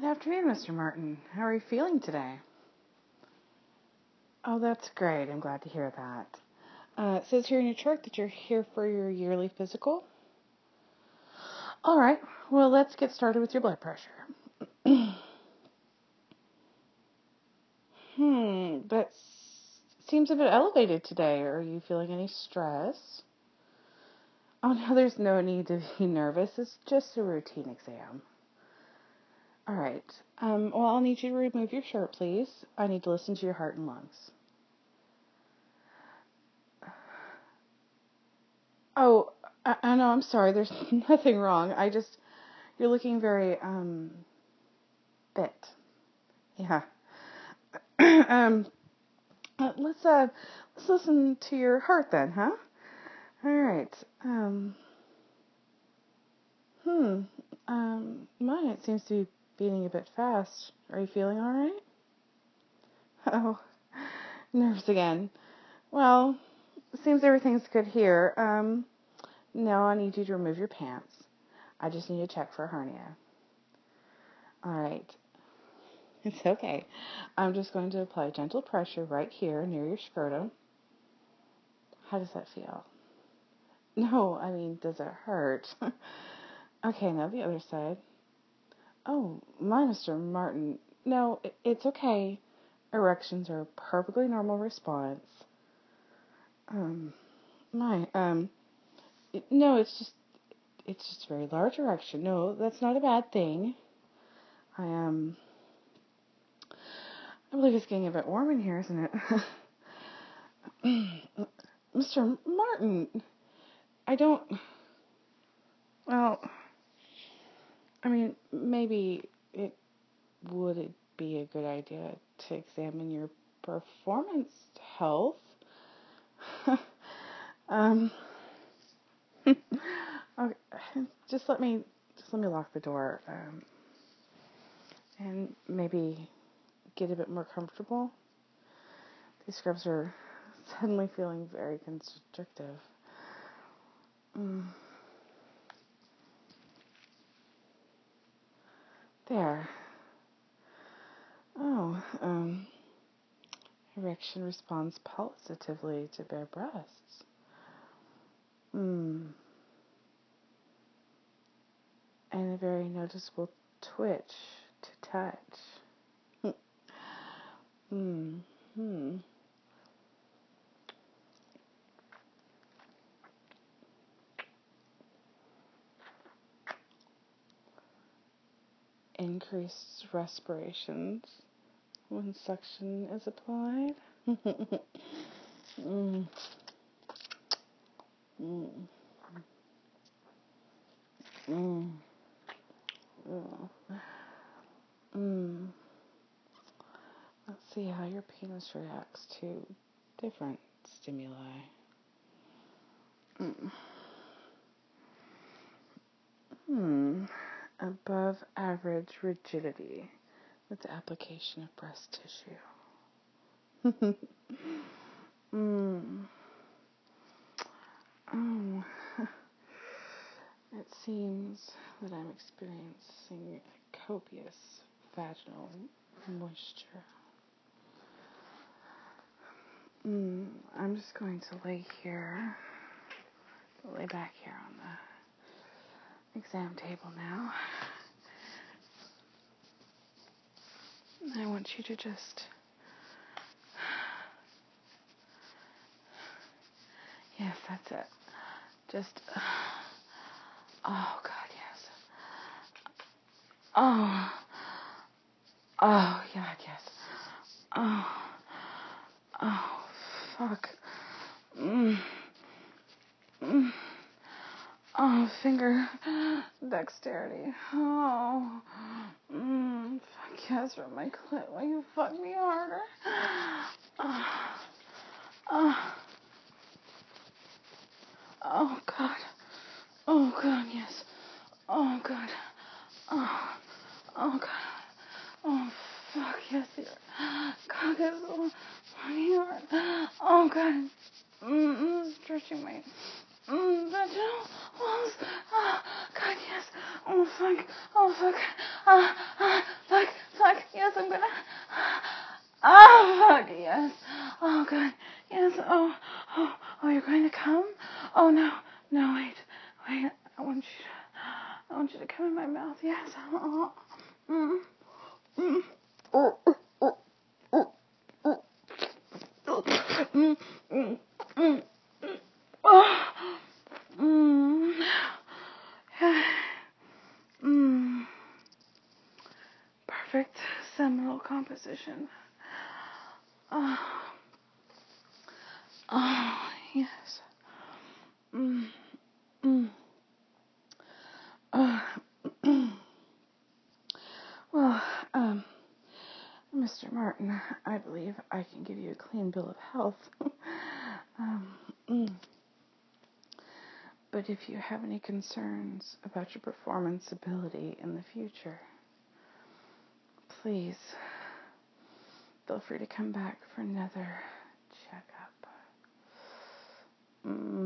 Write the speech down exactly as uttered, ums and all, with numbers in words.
Good afternoon, Mister Martin. How are you feeling today? Oh, that's great. I'm glad to hear that. Uh, it says here in your chart that you're here for your yearly physical. All right. Well, let's get started with your blood pressure. hmm. That seems a bit elevated today. Are you feeling any stress? Oh, no, there's no need to be nervous. It's just a routine exam. All right. Um, well, I'll need you to remove your shirt, please. I need to listen to your heart and lungs. Oh, I, I know, I'm sorry. There's nothing wrong. I just, you're looking very, um, fit. Yeah. um, uh, let's, uh, let's listen to your heart then, huh? All right. Um, hmm. Um, mine, it seems to be beating a bit fast. Are you feeling all right? Oh, nerves again. Well, it seems everything's good here. Um, now I need you to remove your pants. I just need to check for a hernia. All right. It's okay. I'm just going to apply gentle pressure right here near your scrotum. How does that feel? No, I mean, does it hurt? Okay, now the other side. Oh, my Mister Martin. No, it, it's okay. Erections are a perfectly normal response. Um, my, um, it, no, it's just, it's just a very large erection. No, that's not a bad thing. I, um, I believe it's getting a bit warm in here, isn't it? Mister Martin, I don't, well, I mean, maybe it would it be a good idea to examine your performance health. um, okay, just let me just let me lock the door, um, and maybe get a bit more comfortable. These scrubs are suddenly feeling very constrictive. Mm. There. Oh, um, erection responds positively to bare breasts. Hmm. And a very noticeable twitch to touch. Hmm. Hmm. Increased respirations when suction is applied. mm. Mm. Mm. Mm. Mm. Let's see how your penis reacts to different stimuli. Mm. Hmm. Above average rigidity with the application of breast tissue. mm. Oh. It seems that I'm experiencing copious vaginal moisture. Mm, I'm just going to lay here, lay back here on the exam table now. I want you to just, yes, that's it. Just, oh God, yes. Oh, oh God, yes. Oh, oh, fuck. Mm. Mm. Oh, finger dexterity. Oh, mm, fuck yes, from my clit. Will you fuck me harder? Oh, oh, oh God. Oh God, yes. Oh God. Oh, oh God. Oh fuck yes, your cock is so fucking hard. Oh God. Mm, mm, stretching my mm, vaginal walls. Oh God, yes. Oh fuck. Oh fuck. Ah, ah, fuck. Yes, I'm gonna. Oh, fuck, yes. Oh, good. Yes, oh, oh, oh, you're going to come? Oh, no, no, wait, wait. I want you to, I want you to come in my mouth. Yes. Oh, mm, mm. Oh, oh, oh, oh, oh. Mm, mm, mm, mm. Oh, mm. Mm. Perfect seminal composition. Oh, oh yes. Mm, mm. Uh, well, um, Mister Martin, I believe I can give you a clean bill of health. um, mm. But if you have any concerns about your performance ability in the future, please feel free to come back for another checkup. Mm.